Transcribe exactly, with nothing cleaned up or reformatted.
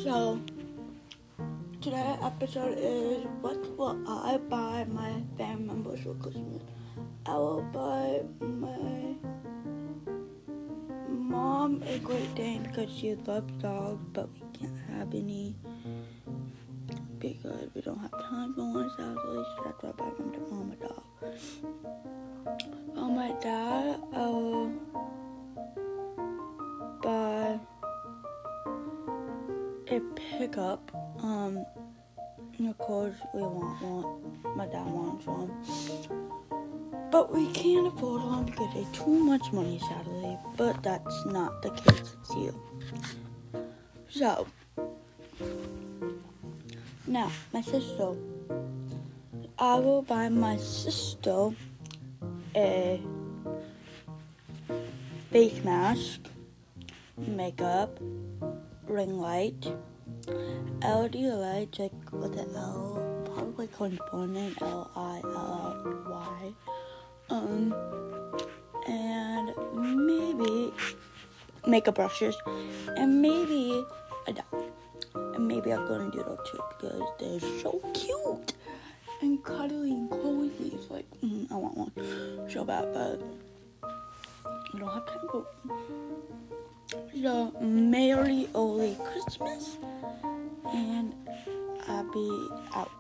So, today's episode is what will I buy my family members for Christmas? I will buy my mom a Great Dane because she loves dogs, but we can't have any because we don't have time for one, sadly, so that's why I buy my mom a dog. For my dad, I will buy a pickup, um, of course we want one, my dad wants one, but we can't afford one because they're too much money, sadly, but that's not the case with you. So, now, my sister, I will buy my sister a face mask, makeup, ring light, L E D lights, like with an L, probably corresponding L I L Y, um, and maybe makeup brushes, and maybe a doll, and maybe a golden doodle too, because they're so cute, and cuddly and cozy. It's like, mm, I want one so bad, but I don't have time for it. So, Merry Holy Christmas, and I'll be out.